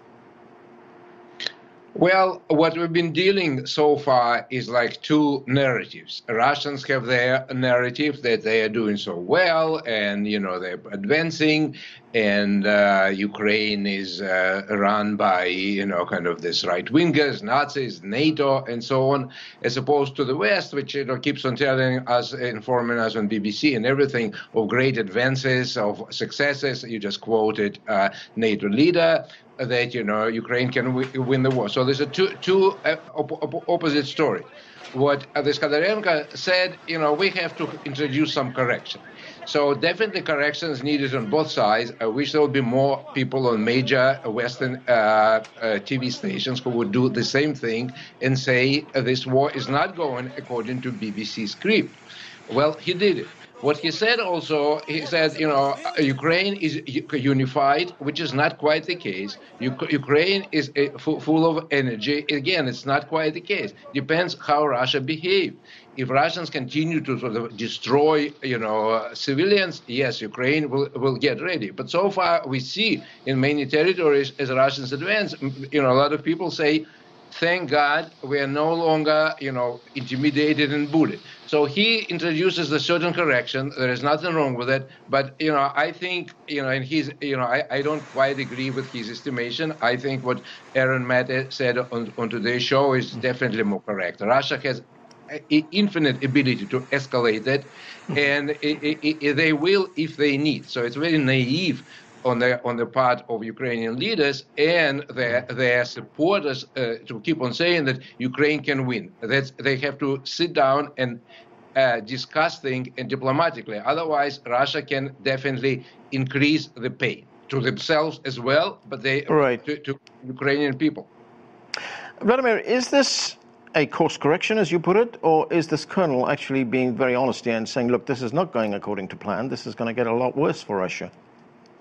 Well, what we've been dealing so far is like two narratives. Russians have their narrative that they are doing so well and, they're advancing, and Ukraine is run by, kind of this right-wingers, Nazis, NATO, and so on, as opposed to the West, which, keeps on telling us, informing us on BBC and everything of great advances, of successes. You just quoted NATO leader, that Ukraine can win the war. So there's a two opposite story. What this Kodarenko said, we have to introduce some correction. So definitely corrections needed on both sides. I wish there would be more people on major Western TV stations who would do the same thing and say this war is not going according to BBC script. Well, he did it. What he said also, he said, Ukraine is unified, which is not quite the case. Ukraine is full of energy. Again, it's not quite the case. Depends how Russia behaves. If Russians continue to sort of destroy, civilians, yes, Ukraine will get ready. But so far, we see in many territories as Russians advance, a lot of people say, thank God we are no longer, intimidated and bullied. So he introduces a certain correction. There is nothing wrong with it. But, I think, and he's, I don't quite agree with his estimation. I think what Aaron Matte said on today's show is definitely more correct. Russia has infinite ability to escalate it, and they will if they need. So it's very naive on the part of Ukrainian leaders and their supporters to keep on saying that Ukraine can win. They have to sit down and discuss things and diplomatically. Otherwise, Russia can definitely increase the pain to themselves as well, but to Ukrainian people. Vladimir, is this a course correction, as you put it, or is this colonel actually being very honest here and saying, look, this is not going according to plan, this is going to get a lot worse for Russia?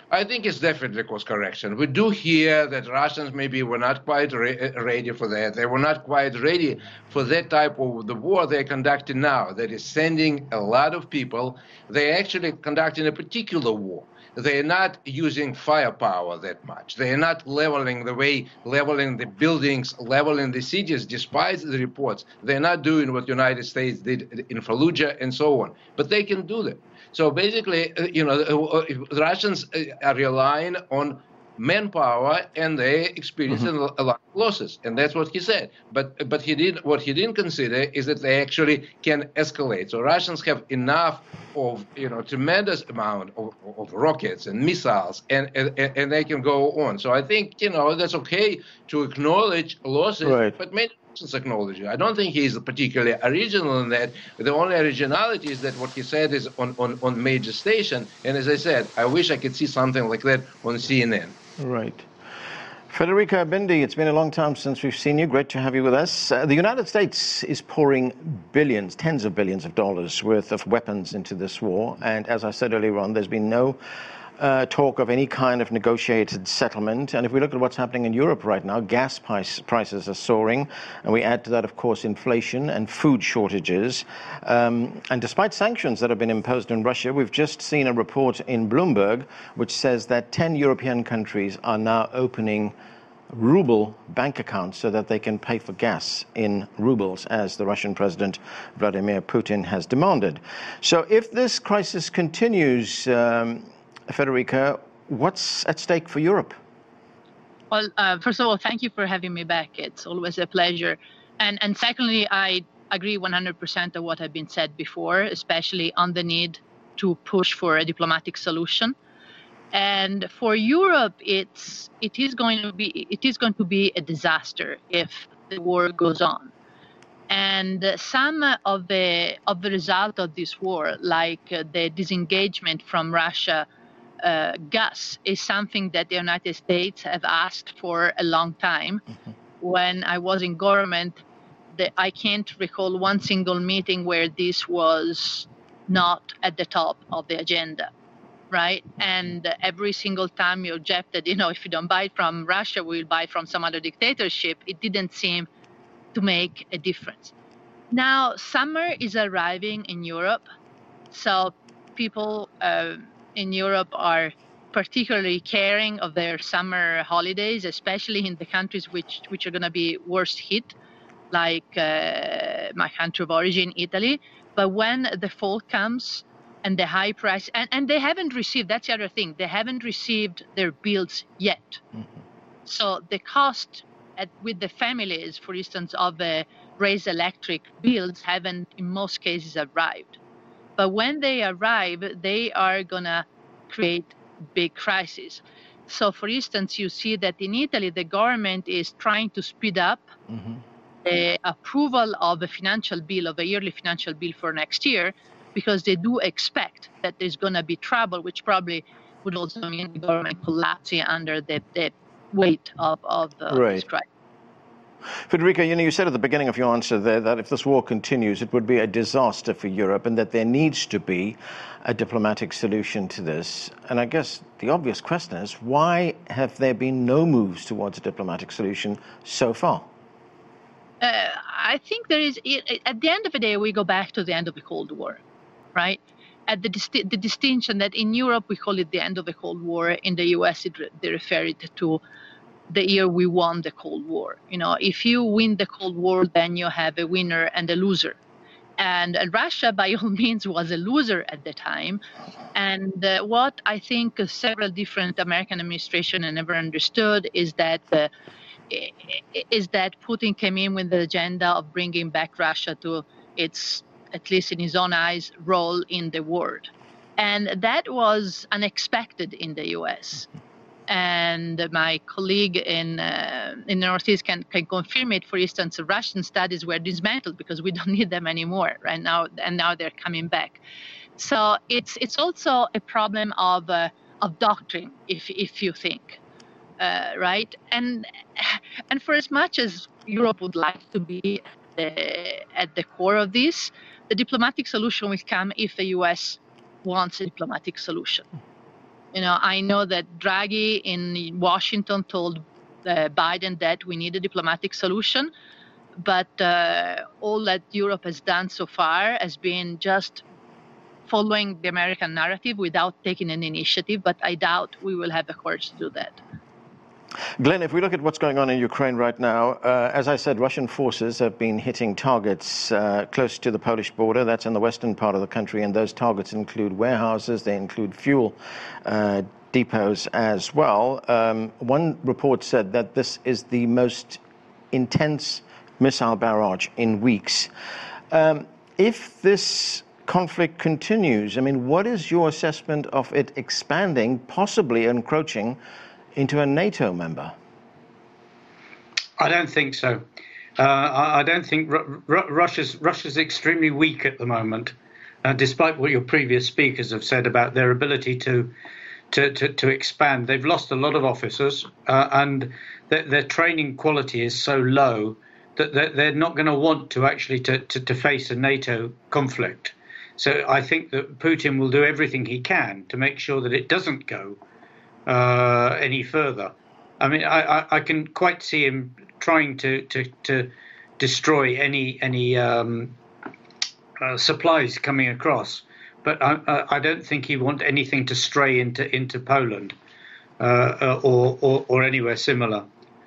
I think it's definitely course correction. We do hear that Russians maybe were not quite ready for that. They were not quite ready for that type of the war they're conducting now. That is sending a lot of people. They're actually conducting a particular war. They're not using firepower that much. They're not leveling the buildings, leveling the cities, despite the reports. They're not doing what the United States did in Fallujah and so on. But they can do that. So basically, the Russians are relying on manpower, and they experiencing a lot of losses, and that's what he said. But what he didn't consider is that they actually can escalate. So Russians have enough of tremendous amount of rockets and missiles, and they can go on. So I think that's okay to acknowledge losses, right. But many acknowledge it. I don't think he's particularly original in that. The only originality is that what he said is on major station. And as I said, I wish I could see something like that on CNN. Right. Federica Bindi, it's been a long time since we've seen you. Great to have you with us. The United States is pouring billions, tens of billions of dollars worth of weapons into this war. And as I said earlier on, there's been no talk of any kind of negotiated settlement. And if we look at what's happening in Europe right now, gas prices are soaring. And we add to that, of course, inflation and food shortages. And despite sanctions that have been imposed on Russia, we've just seen a report in Bloomberg which says that 10 European countries are now opening ruble bank accounts so that they can pay for gas in rubles, as the Russian President Vladimir Putin has demanded. So if this crisis continues, Federica, what's at stake for Europe? Well, first of all, thank you for having me back. It's always a pleasure. And secondly, I agree 100% of what had been said before, especially on the need to push for a diplomatic solution. And for Europe, it is going to be a disaster if the war goes on. And some of the result of this war, like the disengagement from Russia gas, is something that the United States have asked for a long time. Mm-hmm. When I was in government, I can't recall one single meeting where this was not at the top of the agenda, right? And every single time you objected, if you don't buy from Russia, we'll buy from some other dictatorship. It didn't seem to make a difference. Now, summer is arriving in Europe, so people in Europe are particularly caring of their summer holidays, especially in the countries which are going to be worst hit, like my country of origin, Italy. But when the fall comes and the high price, and they haven't received, that's the other thing, they haven't received their bills yet. Mm-hmm. So the cost with the families, for instance, of the raised electric bills haven't in most cases arrived. But when they arrive, they are going to create big crises. So, for instance, you see that in Italy, the government is trying to speed up the approval of a financial bill, of a yearly financial bill for next year, because they do expect that there's going to be trouble, which probably would also mean the government collapsing under the weight of this crisis. Federica, you said at the beginning of your answer there that if this war continues, it would be a disaster for Europe and that there needs to be a diplomatic solution to this. And I guess the obvious question is, why have there been no moves towards a diplomatic solution so far? I think there is, at the end of the day, we go back to the end of the Cold War, right? At the distinction that in Europe, we call it the end of the Cold War. In the US, they refer it to the year we won the Cold War. If you win the Cold War, then you have a winner and a loser. And Russia, by all means, was a loser at the time. And what I think several different American administrations never understood is that Putin came in with the agenda of bringing back Russia to its, at least in his own eyes, role in the world. And that was unexpected in the U.S. And my colleague in the Northeast can confirm it. For instance, Russian studies were dismantled because we don't need them anymore right now, and now they're coming back. So it's also a problem of doctrine, if you think, right? And for as much as Europe would like to be at the core of this, the diplomatic solution will come if the U.S. wants a diplomatic solution. I know that Draghi in Washington told Biden that we need a diplomatic solution, but all that Europe has done so far has been just following the American narrative without taking an initiative, but I doubt we will have the courage to do that. Glenn, if we look at what's going on in Ukraine right now, as I said, Russian forces have been hitting targets close to the Polish border. That's in the western part of the country, and those targets include warehouses, they include fuel depots as well. One report said that this is the most intense missile barrage in weeks. If this conflict continues, what is your assessment of it expanding, possibly encroaching into a NATO member? I don't think so. I don't think Russia's extremely weak at the moment, despite what your previous speakers have said about their ability to expand. They've lost a lot of officers, and their training quality is so low that they're not going to want to actually to face a NATO conflict. So I think that Putin will do everything he can to make sure that it doesn't go any further. I can quite see him trying to destroy any supplies coming across, but I don't think he wants anything to stray into Poland or anywhere similar.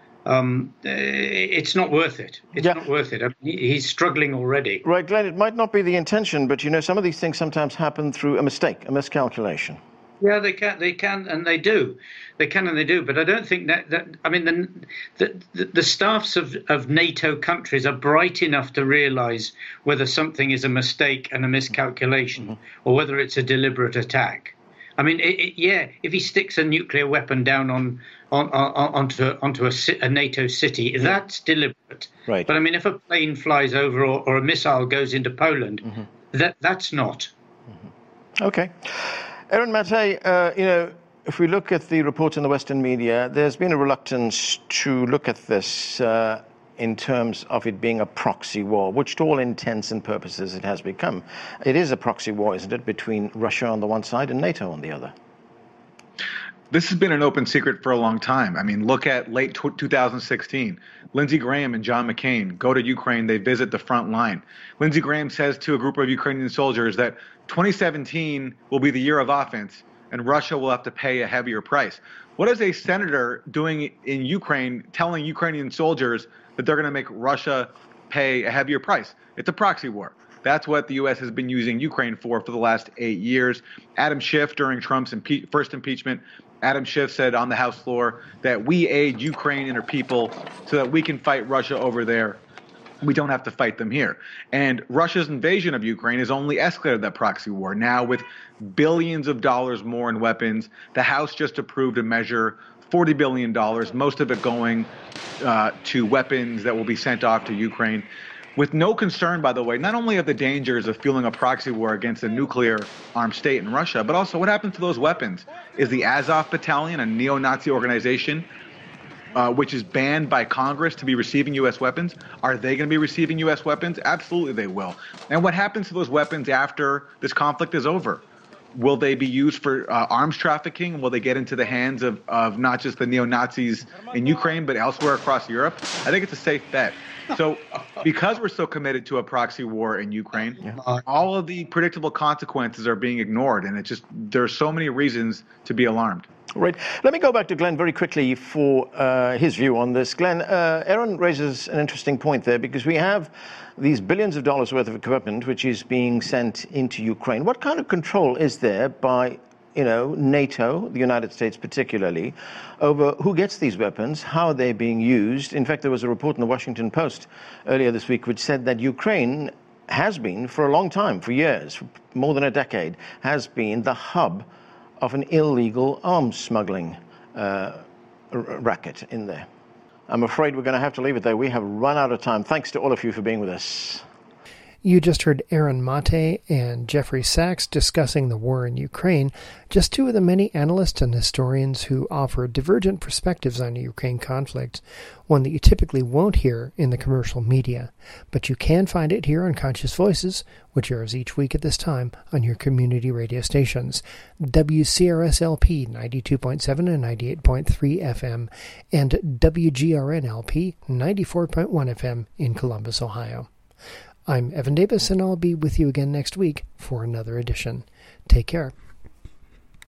It's not worth it. It's not worth it. He's struggling already. Right, Glenn, it might not be the intention, but some of these things sometimes happen through a mistake, a miscalculation. Yeah, they can, and they do. They can and they do. But I don't think the staffs of NATO countries are bright enough to realise whether something is a mistake and a miscalculation, or whether it's a deliberate attack. If he sticks a nuclear weapon down onto a NATO city, that's deliberate. Right. But if a plane flies over or a missile goes into Poland, that's not. Okay. Aaron Maté, if we look at the reports in the Western media, there's been a reluctance to look at this in terms of it being a proxy war, which to all intents and purposes it has become. It is a proxy war, isn't it, between Russia on the one side and NATO on the other? This has been an open secret for a long time. Look at late 2016. Lindsey Graham and John McCain go to Ukraine. They visit the front line. Lindsey Graham says to a group of Ukrainian soldiers that 2017 will be the year of offense, and Russia will have to pay a heavier price. What is a senator doing in Ukraine telling Ukrainian soldiers that they're going to make Russia pay a heavier price? It's a proxy war. That's what the U.S. has been using Ukraine for the last 8 years. Adam Schiff, during Trump's first impeachment, Adam Schiff said on the House floor that we aid Ukraine and her people so that we can fight Russia over there. We don't have to fight them here. And Russia's invasion of Ukraine has only escalated that proxy war. Now, with billions of dollars more in weapons, the House just approved a measure, $40 billion, most of it going to weapons that will be sent off to Ukraine, with no concern, by the way, not only of the dangers of fueling a proxy war against a nuclear-armed state in Russia, but also what happens to those weapons. Is the Azov Battalion, a neo-Nazi organization, which is banned by Congress to be receiving U.S. weapons, are they going to be receiving U.S. weapons? Absolutely they will. And what happens to those weapons after this conflict is over? Will they be used for arms trafficking? Will they get into the hands of not just the neo-Nazis in Ukraine, but elsewhere across Europe? I think it's a safe bet. So because we're so committed to a proxy war in Ukraine, all of the predictable consequences are being ignored. And there are so many reasons to be alarmed. Right. Let me go back to Glenn very quickly for his view on this. Glenn, Aaron raises an interesting point there, because we have these billions of dollars worth of equipment which is being sent into Ukraine. What kind of control is there by NATO, the United States particularly, over who gets these weapons, how they're being used? In fact, there was a report in the Washington Post earlier this week which said that Ukraine has been, for a long time, for years, for more than a decade, has been the hub of an illegal arms smuggling racket in there. I'm afraid we're going to have to leave it there. We have run out of time. Thanks to all of you for being with us. You just heard Aaron Mate and Jeffrey Sachs discussing the war in Ukraine, just two of the many analysts and historians who offer divergent perspectives on the Ukraine conflict, one that you typically won't hear in the commercial media. But you can find it here on Conscious Voices, which airs each week at this time on your community radio stations, WCRS-LP 92.7 and 98.3 FM, and WGRN-LP 94.1 FM in Columbus, Ohio. I'm Evan Davis, and I'll be with you again next week for another edition. Take care.